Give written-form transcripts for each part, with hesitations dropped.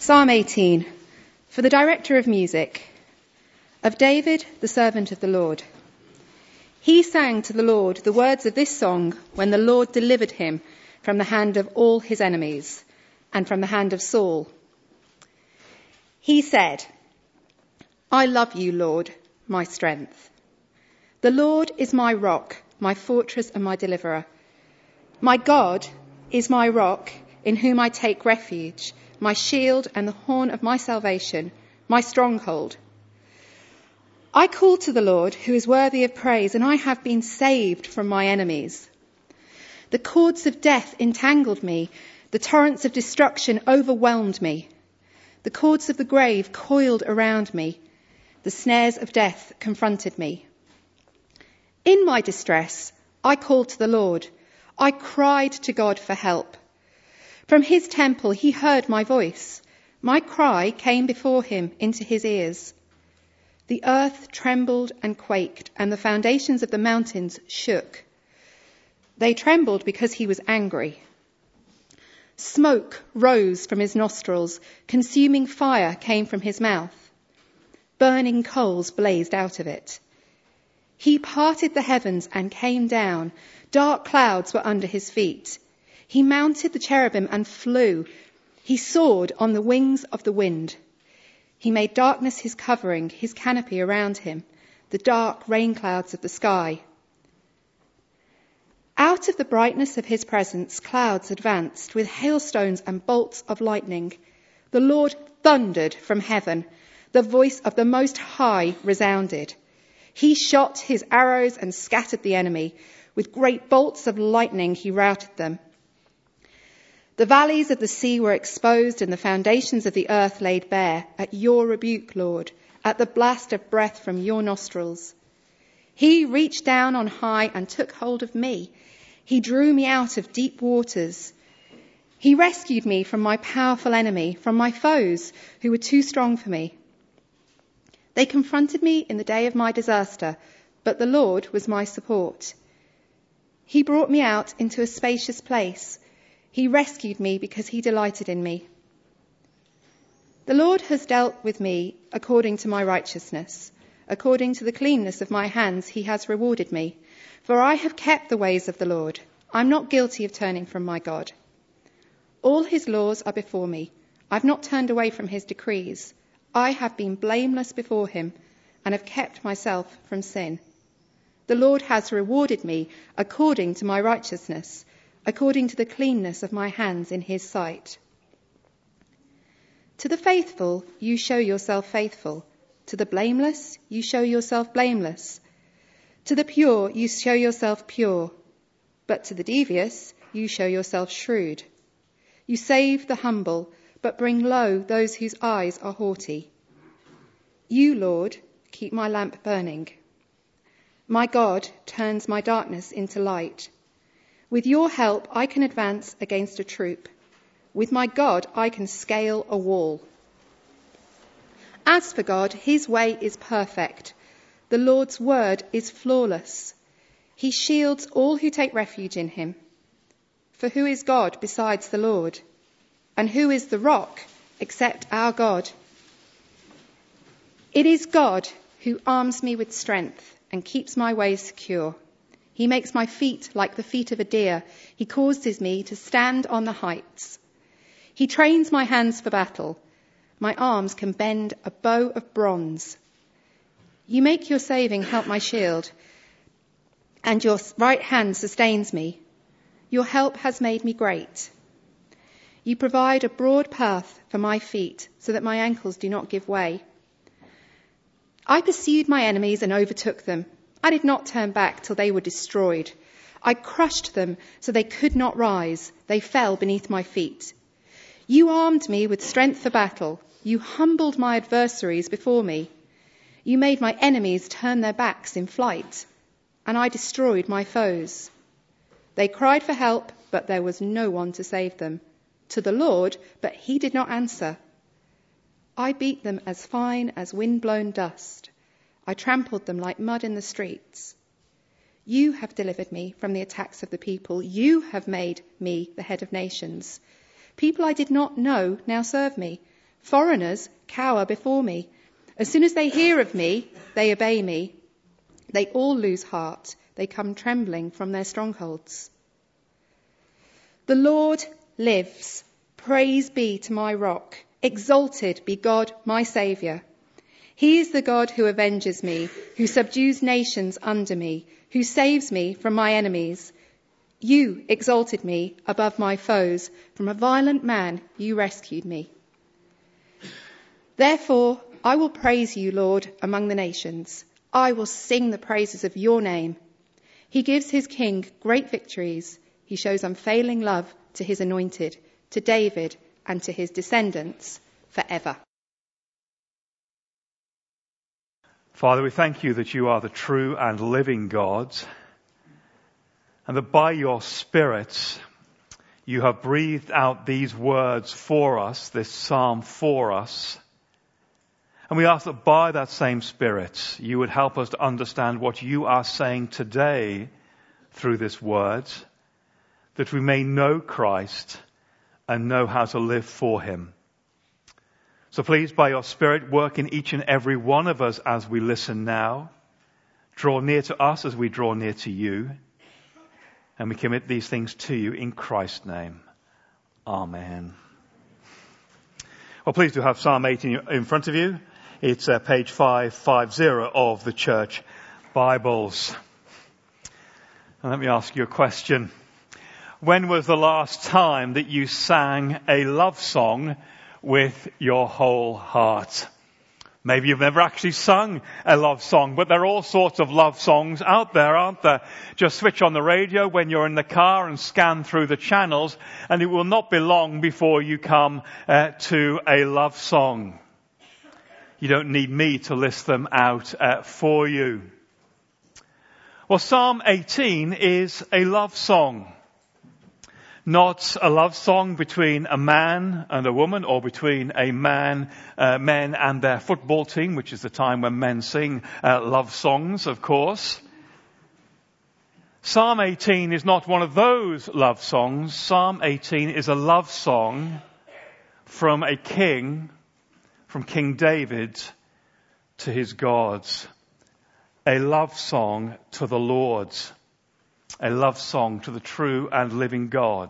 Psalm 18, for the director of music, of David, the servant of the Lord. He sang to the Lord the words of this song when the Lord delivered him from the hand of all his enemies and from the hand of Saul. He said, I love you, Lord, my strength. The Lord is my rock, my fortress and my deliverer. My God is my rock in whom I take refuge, my shield and the horn of my salvation, my stronghold. I called to the Lord, who is worthy of praise, and I have been saved from my enemies. The cords of death entangled me. The torrents of destruction overwhelmed me. The cords of the grave coiled around me. The snares of death confronted me. In my distress, I called to the Lord. I cried to God for help. From his temple, he heard my voice. My cry came before him into his ears. The earth trembled and quaked, and the foundations of the mountains shook. They trembled because he was angry. Smoke rose from his nostrils. Consuming fire came from his mouth. Burning coals blazed out of it. He parted the heavens and came down. Dark clouds were under his feet. He mounted the cherubim and flew. He soared on the wings of the wind. He made darkness his covering, his canopy around him, the dark rain clouds of the sky. Out of the brightness of his presence, clouds advanced with hailstones and bolts of lightning. The Lord thundered from heaven. The voice of the Most High resounded. He shot his arrows and scattered the enemy. With great bolts of lightning, he routed them. The valleys of the sea were exposed and the foundations of the earth laid bare at your rebuke, Lord, at the blast of breath from your nostrils. He reached down on high and took hold of me. He drew me out of deep waters. He rescued me from my powerful enemy, from my foes who were too strong for me. They confronted me in the day of my disaster, but the Lord was my support. He brought me out into a spacious place. He rescued me because he delighted in me. The Lord has dealt with me according to my righteousness. According to the cleanness of my hands, he has rewarded me. For I have kept the ways of the Lord. I'm not guilty of turning from my God. All his laws are before me. I've not turned away from his decrees. I have been blameless before him and have kept myself from sin. The Lord has rewarded me according to my righteousness, according to the cleanness of my hands in his sight. To the faithful, you show yourself faithful. To the blameless, you show yourself blameless. To the pure, you show yourself pure. But to the devious, you show yourself shrewd. You save the humble, but bring low those whose eyes are haughty. You, Lord, keep my lamp burning. My God turns my darkness into light. With your help, I can advance against a troop. With my God, I can scale a wall. As for God, his way is perfect. The Lord's word is flawless. He shields all who take refuge in him. For who is God besides the Lord? And who is the rock except our God? It is God who arms me with strength and keeps my ways secure. He makes my feet like the feet of a deer. He causes me to stand on the heights. He trains my hands for battle. My arms can bend a bow of bronze. You make your saving help my shield, and your right hand sustains me. Your help has made me great. You provide a broad path for my feet so that my ankles do not give way. I pursued my enemies and overtook them. I did not turn back till they were destroyed. I crushed them so they could not rise. They fell beneath my feet. You armed me with strength for battle. You humbled my adversaries before me. You made my enemies turn their backs in flight, and I destroyed my foes. They cried for help, but there was no one to save them. To the Lord, but he did not answer. I beat them as fine as wind-blown dust. I trampled them like mud in the streets. You have delivered me from the attacks of the people. You have made me the head of nations. People I did not know now serve me. Foreigners cower before me. As soon as they hear of me, they obey me. They all lose heart. They come trembling from their strongholds. The Lord lives. Praise be to my rock. Exalted be God, my Saviour. He is the God who avenges me, who subdues nations under me, who saves me from my enemies. You exalted me above my foes. From a violent man you rescued me. Therefore, I will praise you, Lord, among the nations. I will sing the praises of your name. He gives his king great victories. He shows unfailing love to his anointed, to David and to his descendants forever. Father, we thank you that you are the true and living God, and that by your Spirit you have breathed out these words for us, this psalm for us. And we ask that by that same Spirit you would help us to understand what you are saying today through this word, that we may know Christ and know how to live for him. So please, by your Spirit, work in each and every one of us as we listen now. Draw near to us as we draw near to you. And we commit these things to you in Christ's name. Amen. Well, please do have Psalm 18 in front of you. It's page 550 of the church Bibles. And let me ask you a question. When was the last time that you sang a love song with your whole heart? Maybe you've never actually sung a love song, but there are all sorts of love songs out there, aren't there? Just switch on the radio when you're in the car and scan through the channels, and it will not be long before you come to a love song. You don't need me to list them out for you. Well, Psalm 18 is a love song. Not a love song between a man and a woman, or between a men and their football team, which is the time when men sing love songs, of course. Psalm 18 is not one of those love songs. Psalm 18 is a love song from a king, from King David, to his gods. A love song to the Lord. A love song to the true and living God.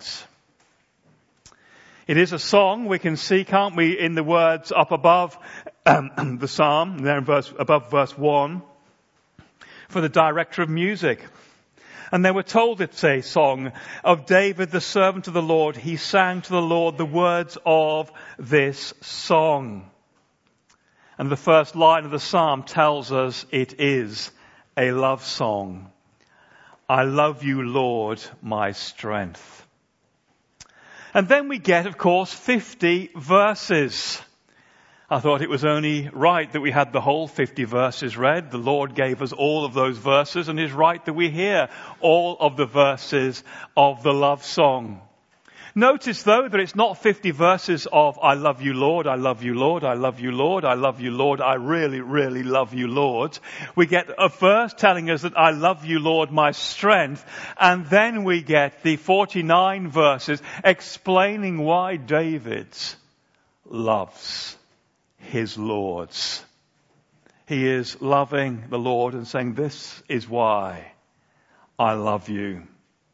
It is a song, we can see, can't we, in the words up above the psalm, there above verse 1, for the director of music. And they were told it's a song of David, the servant of the Lord. He sang to the Lord the words of this song. And the first line of the psalm tells us it is a love song. I love you, Lord, my strength. And then we get, of course, 50 verses. I thought it was only right that we had the whole 50 verses read. The Lord gave us all of those verses, and it's right that we hear all of the verses of the love song. Notice, though, that it's not 50 verses of I love you, Lord, I love you, Lord, I love you, Lord, I love you, Lord, I really, really love you, Lord. We get a verse telling us that I love you, Lord, my strength, and then we get the 49 verses explaining why David loves his lords. He is loving the Lord and saying, this is why I love you.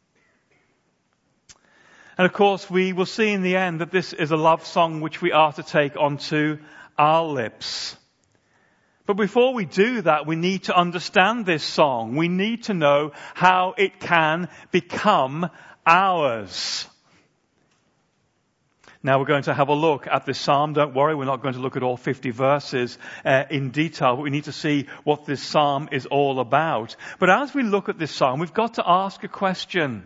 And of course, we will see in the end that this is a love song which we are to take onto our lips. But before we do that, we need to understand this song. We need to know how it can become ours. Now we're going to have a look at this psalm. Don't worry, we're not going to look at all 50 verses in detail, but we need to see what this psalm is all about. But as we look at this psalm, we've got to ask a question.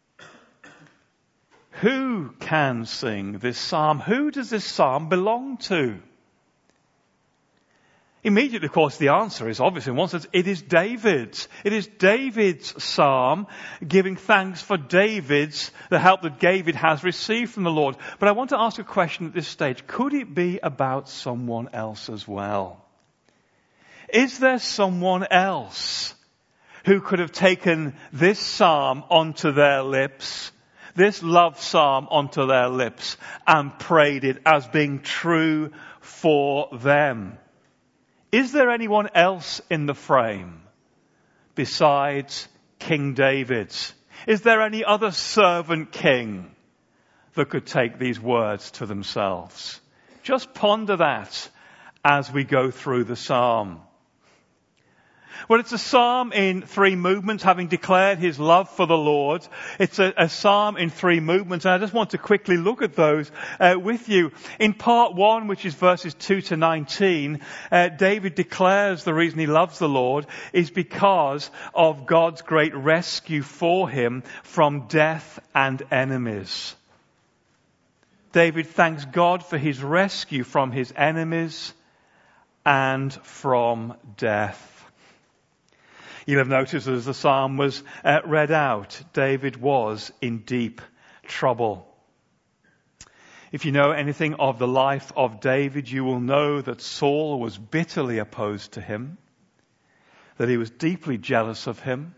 Who can sing this psalm? Who does this psalm belong to? Immediately, of course, the answer is obvious in one sense. It is David's. It is David's psalm, giving thanks for the help that David has received from the Lord. But I want to ask a question at this stage. Could it be about someone else as well? Is there someone else who could have taken this psalm onto their lips, this love psalm onto their lips and prayed it as being true for them. Is there anyone else in the frame besides King David? Is there any other servant king that could take these words to themselves? Just ponder that as we go through the psalm. Well, it's a psalm in 3 movements, having declared his love for the Lord. It's a psalm in 3 movements, and I just want to quickly look at those with you. In part 1, which is verses 2 to 19, David declares the reason he loves the Lord is because of God's great rescue for him from death and enemies. David thanks God for his rescue from his enemies and from death. You'll have noticed as the psalm was read out, David was in deep trouble. If you know anything of the life of David, you will know that Saul was bitterly opposed to him, that he was deeply jealous of him,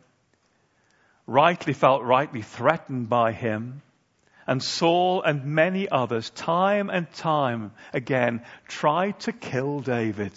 felt rightly threatened by him, and Saul and many others, time and time again, tried to kill David.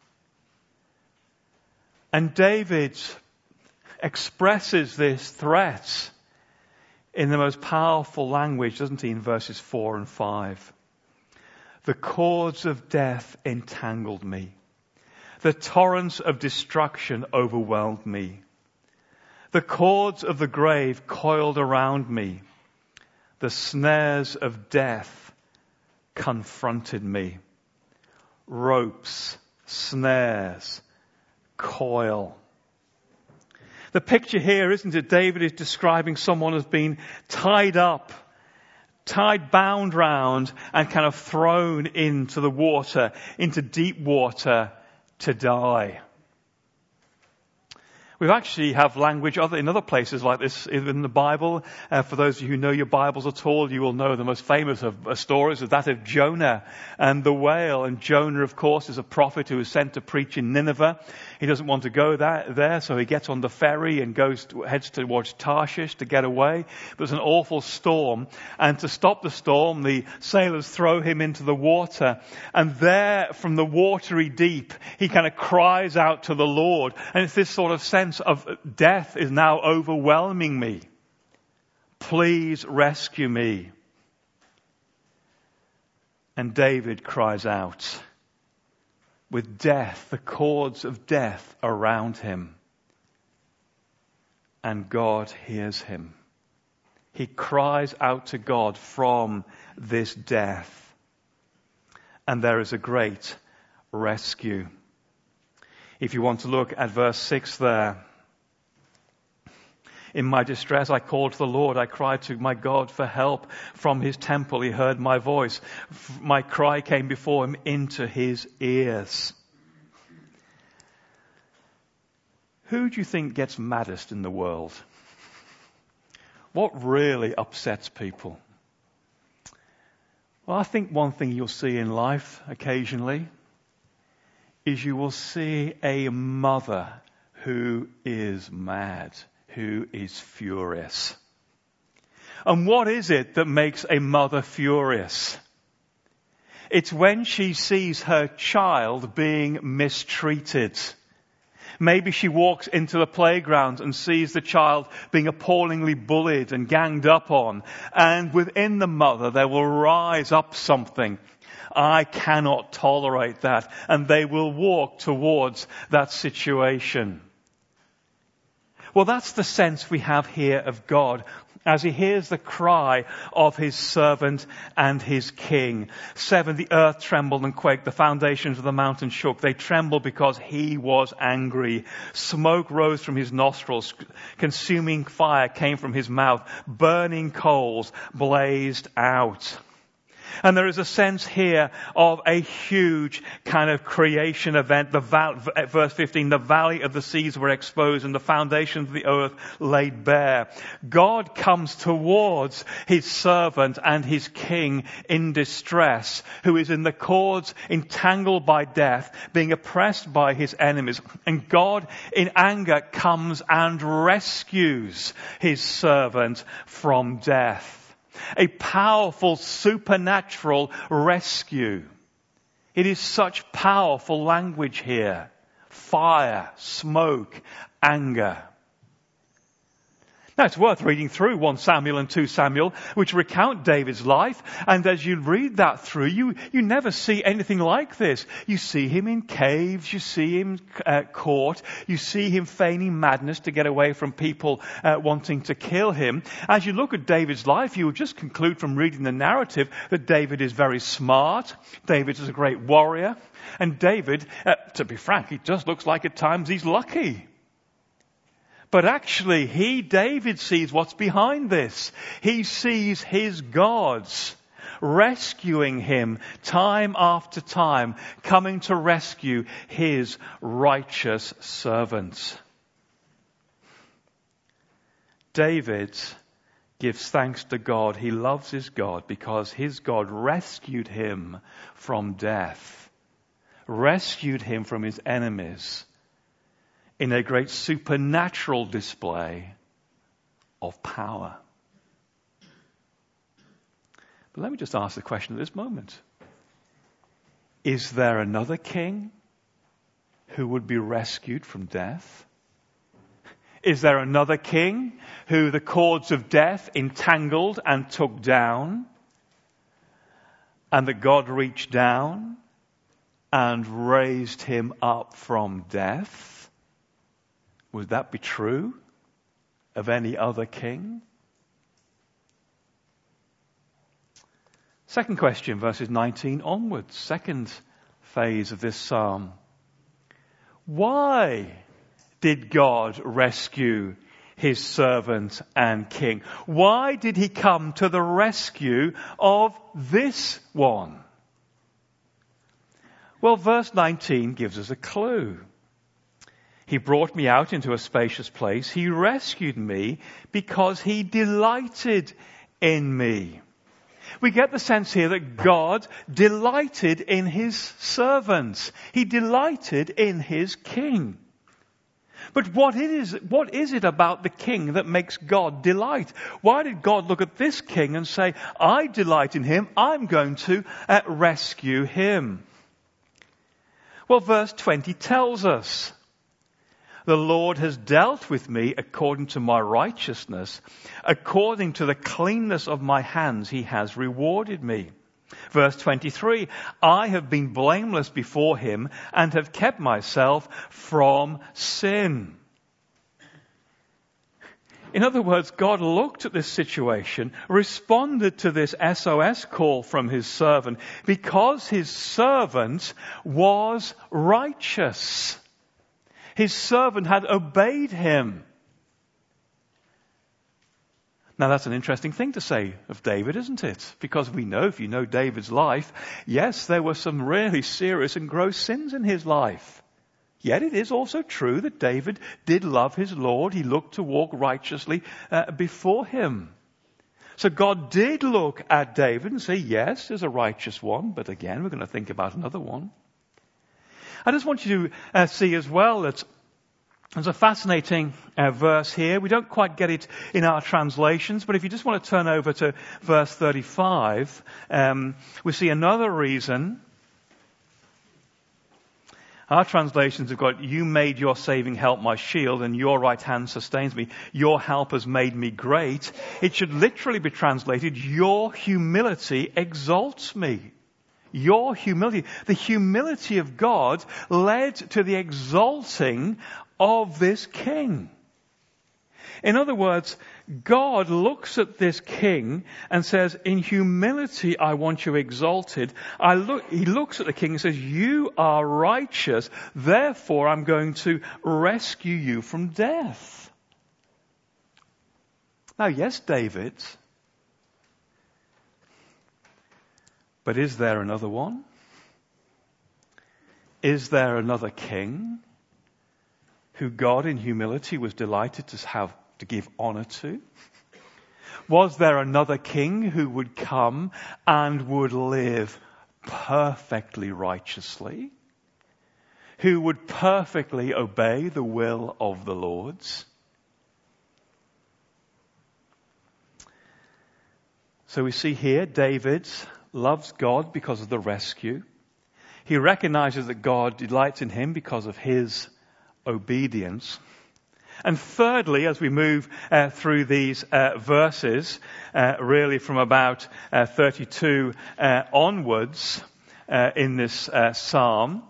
And David expresses this threat in the most powerful language, doesn't he, in verses 4 and 5. The cords of death entangled me. The torrents of destruction overwhelmed me. The cords of the grave coiled around me. The snares of death confronted me. Ropes, snares, coil. The picture here, isn't it? David is describing someone as being tied up, bound round, and kind of thrown into the water, into deep water to die. We actually have language in other places like this in the Bible. For those of you who know your Bibles at all, you will know the most famous of stories is that of Jonah and the whale. And Jonah, of course, is a prophet who is sent to preach in Nineveh. He doesn't want to go there, so he gets on the ferry and heads towards Tarshish to get away. There's an awful storm, and to stop the storm, the sailors throw him into the water. And there, from the watery deep, he kind of cries out to the Lord. And it's this sort of sense of death is now overwhelming me. Please rescue me. And David cries out with death, the cords of death around him. And God hears him. He cries out to God from this death. And there is a great rescue. If you want to look at verse 6 there. In my distress, I called to the Lord. I cried to my God for help. From his temple, he heard my voice. My cry came before him into his ears. Who do you think gets maddest in the world? What really upsets people? Well, I think one thing you'll see in life occasionally is you will see a mother who is mad, who is furious. And what is it that makes a mother furious? It's when she sees her child being mistreated. Maybe she walks into the playground and sees the child being appallingly bullied and ganged up on. And within the mother there will rise up something. I cannot tolerate that. And they will walk towards that situation. Well, that's the sense we have here of God as he hears the cry of his servant and his king. 7, the earth trembled and quaked. The foundations of the mountain shook. They trembled because he was angry. Smoke rose from his nostrils. Consuming fire came from his mouth. Burning coals blazed out. And there is a sense here of a huge kind of creation event. Verse 15, the valley of the seas were exposed and the foundations of the earth laid bare. God comes towards his servant and his king in distress, who is in the cords, entangled by death, being oppressed by his enemies. And God, in anger, comes and rescues his servant from death. A powerful supernatural rescue. It is such powerful language here. Fire, smoke, anger. Now it's worth reading through 1 Samuel and 2 Samuel, which recount David's life. And as you read that through, you never see anything like this. You see him in caves, you see him caught, you see him feigning madness to get away from people wanting to kill him. As you look at David's life, you would just conclude from reading the narrative that David is very smart. David is a great warrior. And David, to be frank, he just looks like at times he's lucky. But actually, David sees what's behind this. He sees his gods rescuing him time after time, coming to rescue his righteous servants. David gives thanks to God. He loves his God because his God rescued him from death, rescued him from his enemies, in a great supernatural display of power. But let me just ask the question at this moment. Is there another king who would be rescued from death? Is there another king who the cords of death entangled and took down, and that God reached down and raised him up from death? Would that be true of any other king? Second question, verses 19 onwards. Second phase of this psalm. Why did God rescue his servant and king? Why did he come to the rescue of this one? Well, verse 19 gives us a clue. He brought me out into a spacious place. He rescued me because he delighted in me. We get the sense here that God delighted in his servants. He delighted in his king. But what is it about the king that makes God delight? Why did God look at this king and say, I delight in him, I'm going to rescue him? Well, verse 20 tells us, the Lord has dealt with me according to my righteousness. According to the cleanness of my hands, he has rewarded me. Verse 23, I have been blameless before him and have kept myself from sin. In other words, God looked at this situation, responded to this SOS call from his servant because his servant was righteous. His servant had obeyed him. Now that's an interesting thing to say of David, isn't it? Because we know, if you know David's life, yes, there were some really serious and gross sins in his life. Yet it is also true that David did love his Lord. He looked to walk righteously before him. So God did look at David and say, yes, there's a righteous one. But again, we're going to think about another one. I just want you to see as well that there's a fascinating verse here. We don't quite get it in our translations, but if you just want to turn over to verse 35, we see another reason. Our translations have got, you made your saving help my shield, and your right hand sustains me. Your help has made me great. It should literally be translated, your humility exalts me. Your humility. The humility of God led to the exalting of this king. In other words, God looks at this king and says, in humility I want you exalted. He looks at the king and says, you are righteous, therefore I'm going to rescue you from death. Now, yes, David, but is there another one? Is there another king who God in humility was delighted to give honor to? Was there another king who would come and would live perfectly righteously? Who would perfectly obey the will of the Lord's? So we see here David loves God because of the rescue. He recognizes that God delights in him because of his obedience. And thirdly, as we move through these verses, really from about 32 onwards in this psalm,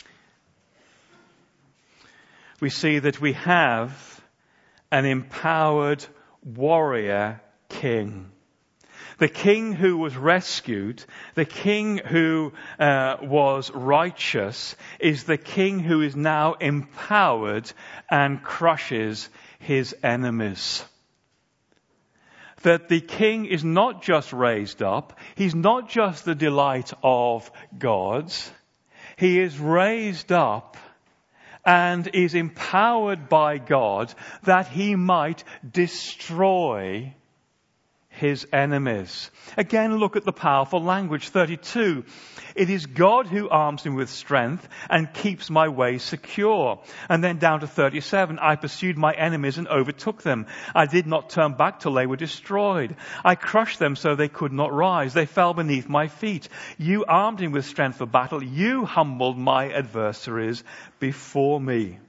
we see that we have an empowered warrior king. The king who was rescued, the king who was righteous, is the king who is now empowered and crushes his enemies. That the king is not just raised up, he's not just the delight of God, he is raised up and is empowered by God that he might destroy his enemies. Again, look at the powerful language. 32. It is God who arms me with strength and keeps my way secure. And then down to 37. I pursued my enemies and overtook them. I did not turn back till they were destroyed. I crushed them so they could not rise. They fell beneath my feet. You armed me with strength for battle. You humbled my adversaries before me.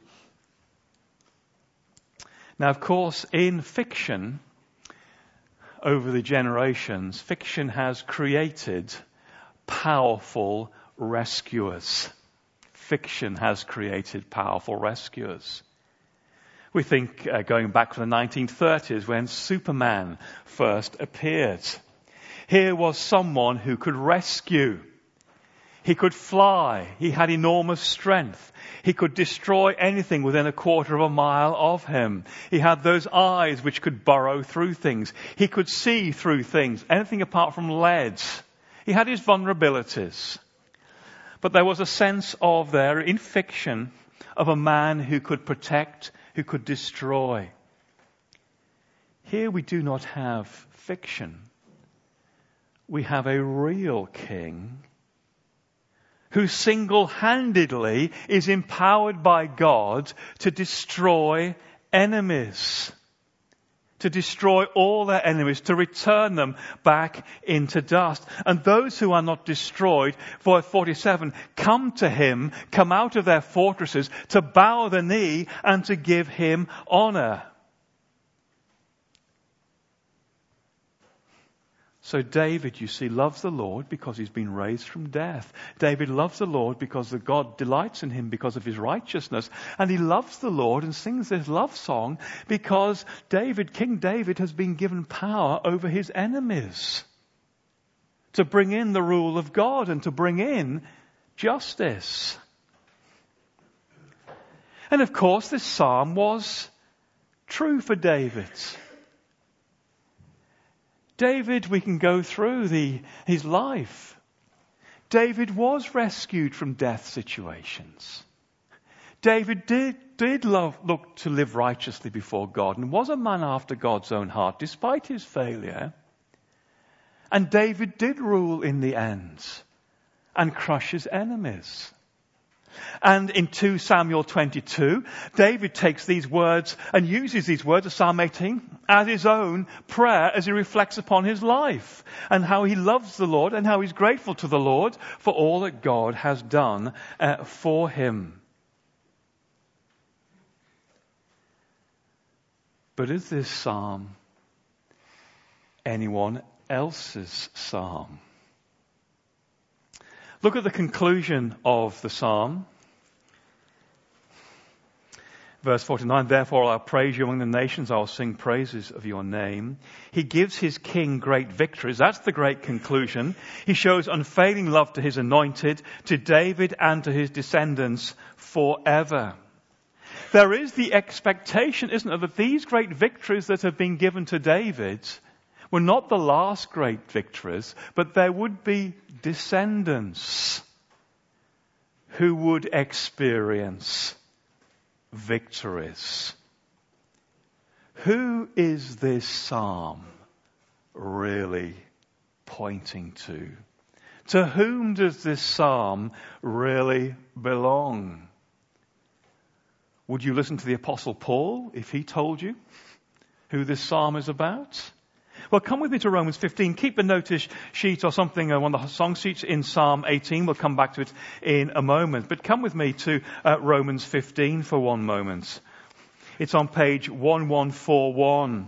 Now, of course, in fiction, over the generations, fiction has created powerful rescuers. Fiction has created powerful rescuers. We think going back to the 1930s when Superman first appeared. Here was someone who could rescue. He could fly. He had enormous strength. He could destroy anything within a quarter of a mile of him. He had those eyes which could burrow through things. He could see through things, anything apart from lead. He had his vulnerabilities. But there was a sense of there in fiction of a man who could protect, who could destroy. Here we do not have fiction. We have a real king who single-handedly is empowered by God to destroy enemies. To destroy all their enemies, to return them back into dust. And those who are not destroyed, verse 47, come to him, come out of their fortresses, to bow the knee and to give him honor. So David, you see, loves the Lord because he's been raised from death. David loves the Lord because the God delights in him because of his righteousness. And he loves the Lord and sings this love song because King David has been given power over his enemies. To bring in the rule of God and to bring in justice. And of course this psalm was true for David. David, we can go through his life. David was rescued from death situations. David did look to live righteously before God and was a man after God's own heart despite his failure. And David did rule in the end and crush his enemies. And in 2 Samuel 22, David takes these words and uses these words of Psalm 18 as his own prayer as he reflects upon his life and how he loves the Lord and how he's grateful to the Lord for all that God has done for him. But is this psalm anyone else's psalm? Look at the conclusion of the psalm. Verse 49, therefore I'll praise you among the nations, I'll sing praises of your name. He gives his king great victories. That's the great conclusion. He shows unfailing love to his anointed, to David and to his descendants forever. There is the expectation, isn't there, that these great victories that have been given to David were not the last great victories, but there would be descendants who would experience victories. Who is this psalm really pointing to? To whom does this psalm really belong? Would you listen to the Apostle Paul if he told you who this psalm is about? Well, come with me to Romans 15. Keep a notice sheet or something, one of the song sheets in Psalm 18. We'll come back to it in a moment. But come with me to Romans 15 for one moment. It's on page 1141.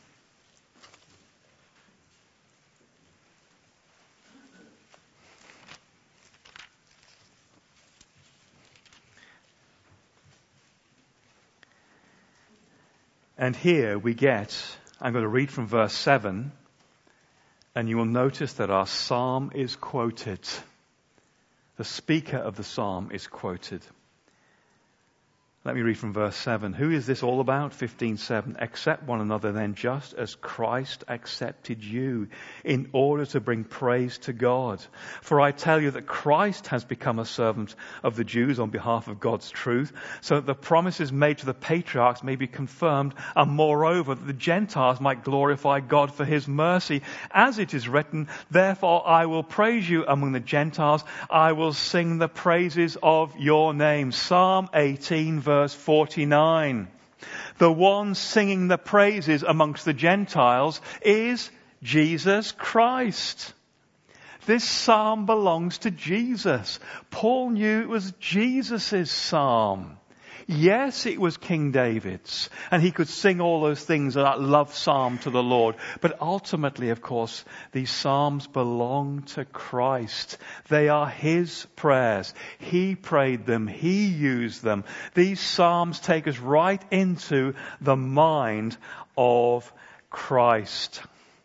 And here we get, I'm going to read from verse 7, and you will notice that our psalm is quoted. The speaker of the psalm is quoted. Let me read from verse 7. Who is this all about? 15:7. Accept one another then, just as Christ accepted you, in order to bring praise to God. For I tell you that Christ has become a servant of the Jews on behalf of God's truth, so that the promises made to the patriarchs may be confirmed, and moreover that the Gentiles might glorify God for his mercy. As it is written, therefore I will praise you among the Gentiles, I will sing the praises of your name. Psalm 18 verse 49. The one singing the praises amongst the Gentiles is Jesus Christ. This psalm belongs to Jesus. Paul knew it was Jesus' psalm. Yes, it was King David's, and he could sing all those things, that love psalm to the Lord. But ultimately, of course, these psalms belong to Christ. They are his prayers. He prayed them. He used them. These psalms take us right into the mind of Christ.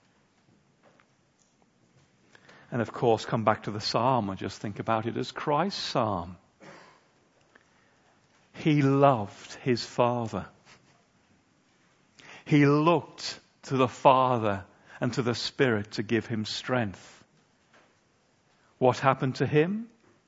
And of course, come back to the psalm and just think about it as Christ's psalm. He loved his Father. He looked to the Father and to the Spirit to give him strength. What happened to him?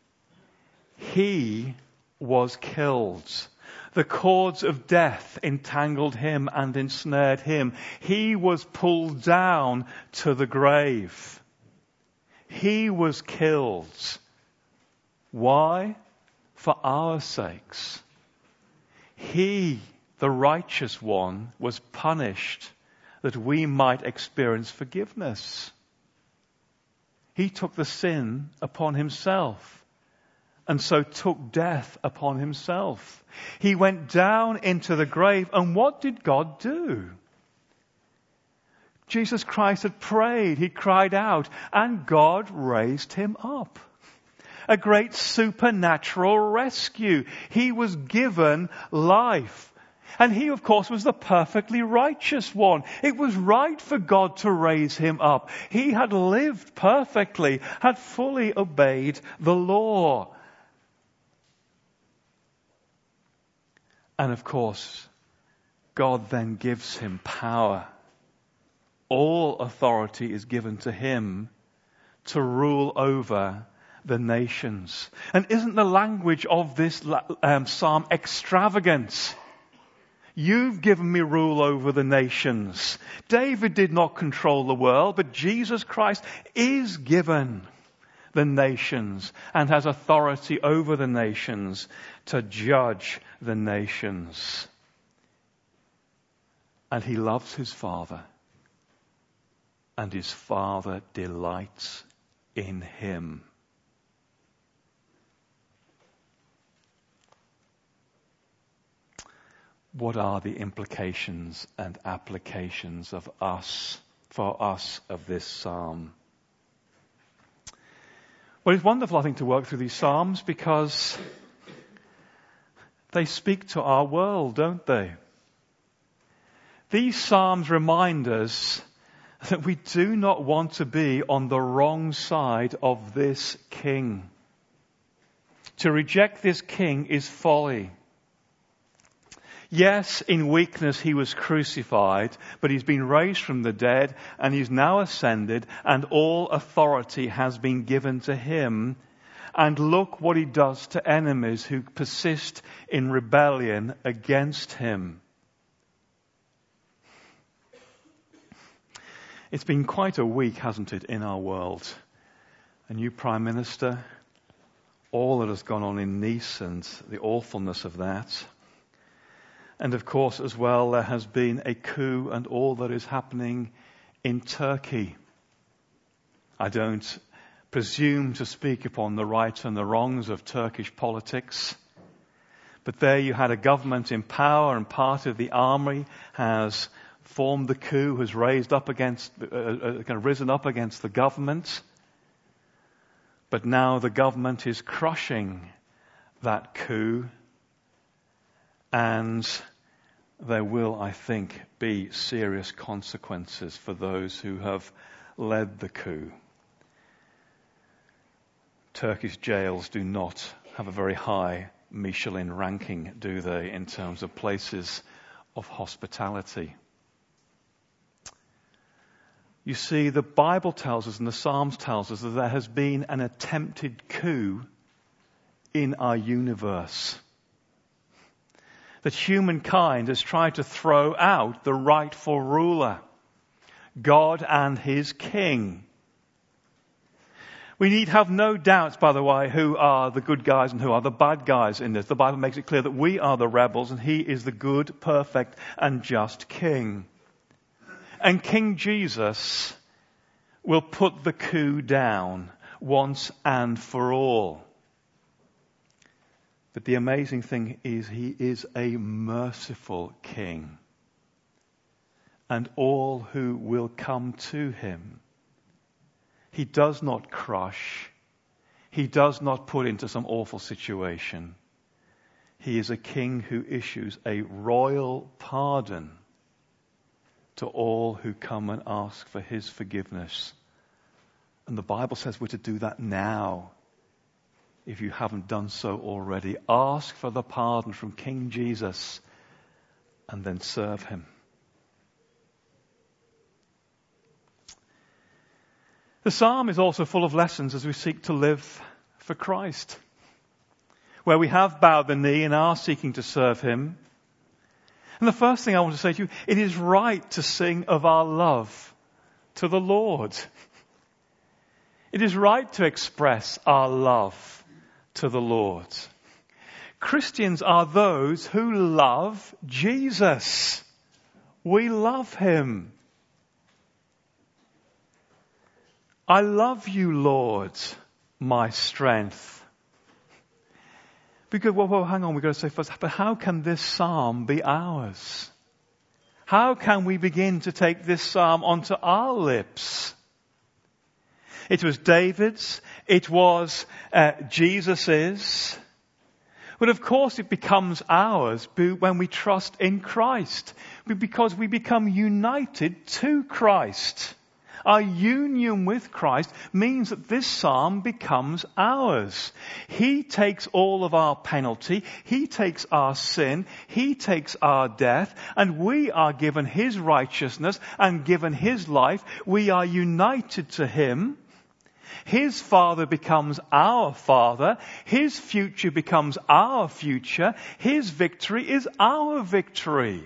He was killed. The cords of death entangled him and ensnared him. He was pulled down to the grave. He was killed. Why? For our sakes. He, the righteous one, was punished that we might experience forgiveness. He took the sin upon himself and so took death upon himself. He went down into the grave, and what did God do? Jesus Christ had prayed, he cried out, and God raised him up. A great supernatural rescue. He was given life. And he, of course, was the perfectly righteous one. It was right for God to raise him up. He had lived perfectly, had fully obeyed the law. And of course, God then gives him power. All authority is given to him to rule over the nations. And isn't the language of this psalm extravagant? You've given me rule over the nations. David did not control the world, but Jesus Christ is given the nations and has authority over the nations to judge the nations. And he loves his Father, and his Father delights in him. What are the implications and applications for us of this psalm? Well, it's wonderful, I think, to work through these psalms because they speak to our world, don't they? These psalms remind us that we do not want to be on the wrong side of this king. To reject this king is folly. Yes, in weakness he was crucified, but he's been raised from the dead and he's now ascended, and all authority has been given to him. And look what he does to enemies who persist in rebellion against him. It's been quite a week, hasn't it, in our world? A new Prime Minister, all that has gone on in Nice and the awfulness of that. And of course, as well, there has been a coup and all that is happening in Turkey. I don't presume to speak upon the right and the wrongs of Turkish politics, but there you had a government in power, and part of the army has formed the coup, has risen up against the government. But now the government is crushing that coup, and there will, I think, be serious consequences for those who have led the coup. Turkish jails do not have a very high Michelin ranking, do they, in terms of places of hospitality. You see, the Bible tells us and the Psalms tells us that there has been an attempted coup in our universe. That humankind has tried to throw out the rightful ruler, God and his king. We need have no doubts, by the way, who are the good guys and who are the bad guys in this. The Bible makes it clear that we are the rebels and he is the good, perfect and just king. And King Jesus will put the coup down once and for all. But the amazing thing is he is a merciful king. And all who will come to him, he does not crush. He does not put into some awful situation. He is a king who issues a royal pardon to all who come and ask for his forgiveness. And the Bible says we're to do that now. If you haven't done so already, ask for the pardon from King Jesus and then serve him. The psalm is also full of lessons as we seek to live for Christ, where we have bowed the knee and are seeking to serve him. And the first thing I want to say to you, it is right to sing of our love to the Lord. It is right to express our love to the Lord. Christians are those who love Jesus. We love him. I love you, Lord, my strength. Because, well, hang on, we've got to say first, but how can this psalm be ours? How can we begin to take this psalm onto our lips? It was David's, it was Jesus's. But of course it becomes ours when we trust in Christ, because we become united to Christ. Our union with Christ means that this psalm becomes ours. He takes all of our penalty. He takes our sin. He takes our death. And we are given his righteousness and given his life. We are united to him. His Father becomes our Father. His future becomes our future. His victory is our victory.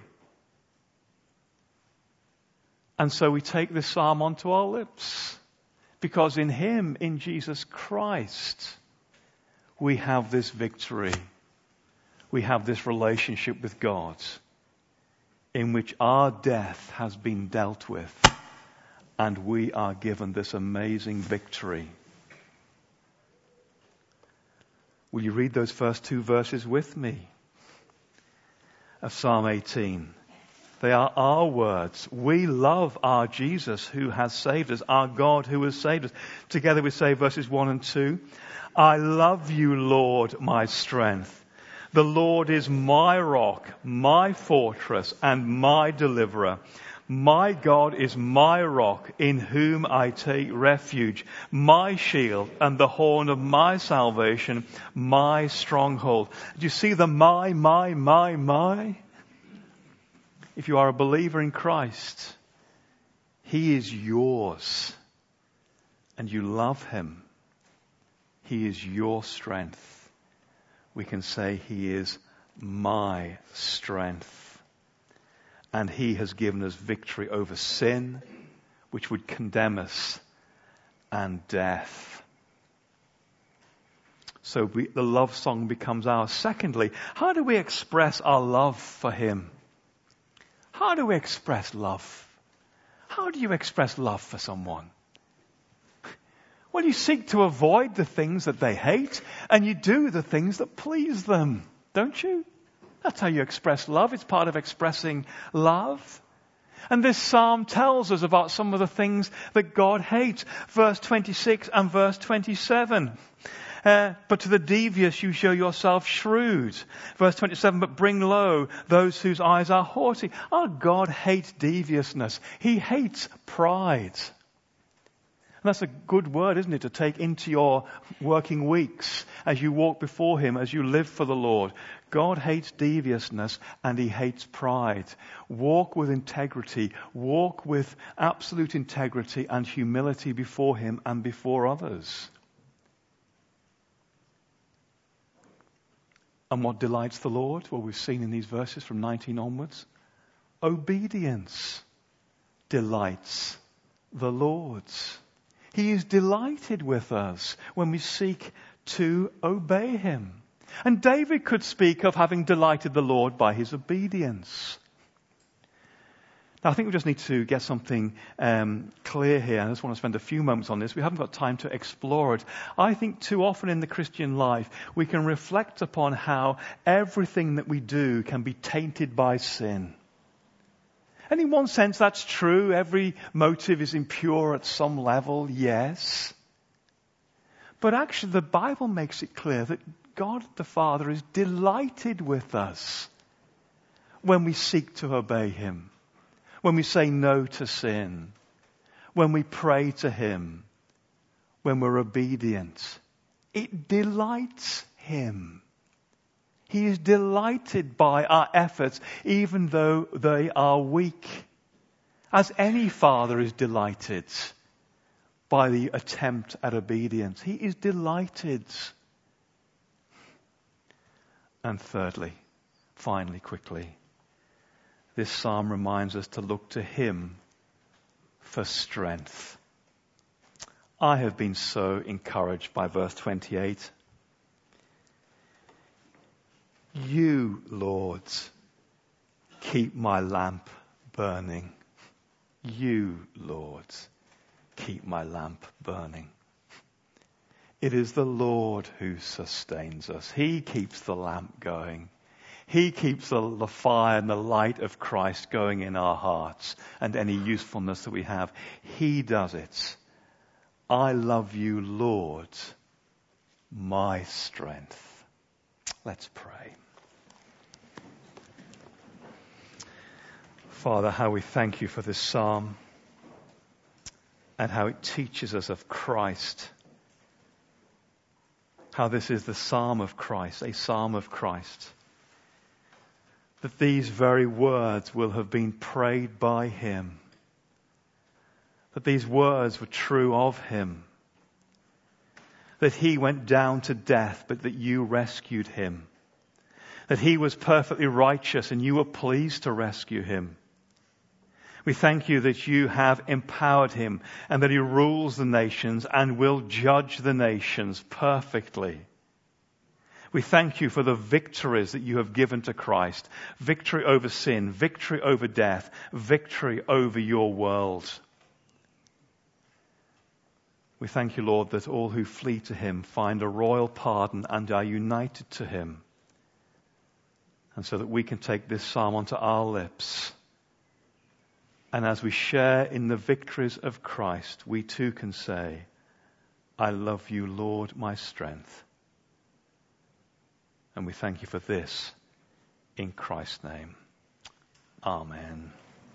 And so we take this psalm onto our lips, because in him, in Jesus Christ, we have this victory. We have this relationship with God in which our death has been dealt with, and we are given this amazing victory. Will you read those first two verses with me of Psalm 18? They are our words. We love our Jesus who has saved us, our God who has saved us. Together we say verses 1 and 2. I love you, Lord, my strength. The Lord is my rock, my fortress, and my deliverer. My God is my rock in whom I take refuge, my shield and the horn of my salvation, my stronghold. Do you see the my? If you are a believer in Christ, he is yours and you love him. He is your strength. We can say he is my strength. And he has given us victory over sin, which would condemn us, and death. So the love song becomes ours. Secondly, how do we express our love for him? How do we express love? How do you express love for someone? Well, you seek to avoid the things that they hate, and you do the things that please them, don't you? That's how you express love. It's part of expressing love. And this psalm tells us about some of the things that God hates. Verse 26 and verse 27. But to the devious you show yourself shrewd. Verse 27, but bring low those whose eyes are haughty. Our God hates deviousness. He hates pride. And that's a good word, isn't it, to take into your working weeks as you walk before Him, as you live for the Lord. God hates deviousness and He hates pride. Walk with integrity. Walk with absolute integrity and humility before Him and before others. And what delights the Lord? Well, we've seen in these verses from 19 onwards. Obedience delights the Lord. He is delighted with us when we seek to obey Him. And David could speak of having delighted the Lord by his obedience. Now, I think we just need to get something clear here. I just want to spend a few moments on this. We haven't got time to explore it. I think too often in the Christian life, we can reflect upon how everything that we do can be tainted by sin. And in one sense, that's true. Every motive is impure at some level, yes. But actually, the Bible makes it clear that God the Father is delighted with us when we seek to obey Him, when we say no to sin, when we pray to Him, when we're obedient. It delights Him. He is delighted by our efforts, even though they are weak. As any father is delighted by the attempt at obedience. He is delighted. And thirdly, finally, quickly, this psalm reminds us to look to Him for strength. I have been so encouraged by verse 28. You, Lord, keep my lamp burning. You, Lord, keep my lamp burning. It is the Lord who sustains us. He keeps the lamp going. He keeps the fire and the light of Christ going in our hearts and any usefulness that we have. He does it. I love you, Lord, my strength. Let's pray. Father, how we thank you for this psalm and how it teaches us of Christ. How this is the psalm of Christ, a psalm of Christ. That these very words will have been prayed by Him. That these words were true of Him. That He went down to death, but that you rescued Him. That He was perfectly righteous and you were pleased to rescue Him. We thank you that you have empowered Him and that He rules the nations and will judge the nations perfectly. We thank you for the victories that you have given to Christ. Victory over sin, victory over death, victory over your world. We thank you, Lord, that all who flee to Him find a royal pardon and are united to Him. And so that we can take this psalm onto our lips. And as we share in the victories of Christ, we too can say, I love you, Lord, my strength. And we thank you for this in Christ's name. Amen.